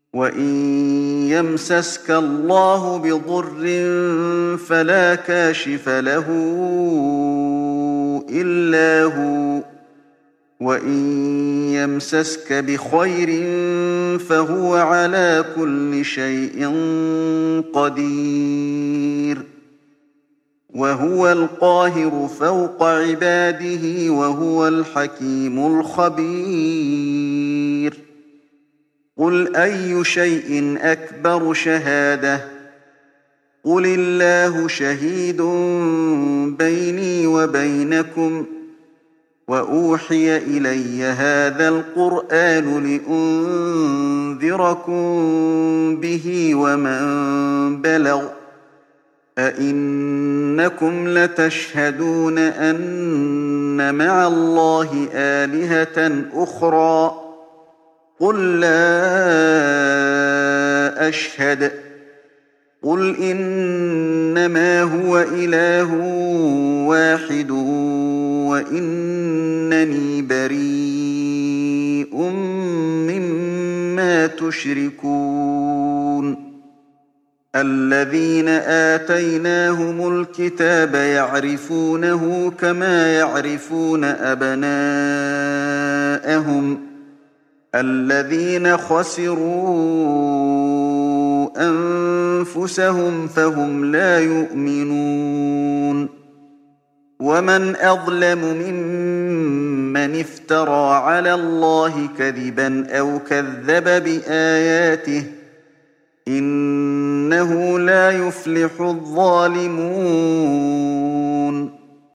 وَإِن يَمْسَسْكَ اللَّهُ بِضُرٍّ فَلَا كَاشِفَ لَهُ إِلَّا هُوَ، وَإِن يَمْسَسْكَ بِخَيْرٍ فَهُوَ عَلَىٰ كُلِّ شَيْءٍ قَدِيرٌ. وَهُوَ الْقَاهِرُ فَوْقَ عِبَادِهِ وَهُوَ الْحَكِيمُ الْخَبِيرُ. قُلْ أَيُّ شَيْءٍ أَكْبَرُ شَهَادَةً ۖ قُلِ اللَّهُ شَهِيدٌ بَيْنِي وَبَيْنَكُمْ ۚ وَأُوحِيَ إِلَيَّ هَٰذَا الْقُرْآنُ لِأُنذِرَكُم بِهِ وَمَن بَلَغَ ۚ أَئِنَّكُمْ لَتَشْهَدُونَ أَنَّ مَعَ اللَّهِ آلِهَةً أُخْرَىٰ ۚ قُل لَّا أَشْهَدُ ۚ قُلْ إِنَّمَا هُوَ إِلَٰهٌ وَاحِدٌ وَإِنَّنِي بَرِيءٌ مِّمَّا تُشْرِكُونَ. الَّذِينَ آتَيْنَاهُمُ الْكِتَابَ يَعْرِفُونَهُ كَمَا يَعْرِفُونَ أَبْنَاءَهُمُ ۘ الَّذِينَ خَسِرُوا أَنفُسَهُمْ فَهُمْ لَا يُؤْمِنُونَ. وَمَنْ أَظْلَمُ مِمَّنِ افْتَرَىٰ عَلَى اللَّهِ كَذِبًا أَوْ كَذَّبَ بِآيَاتِهِ ۚ إِنَّهُ لَا يُفْلِحُ الظَّالِمُونَ.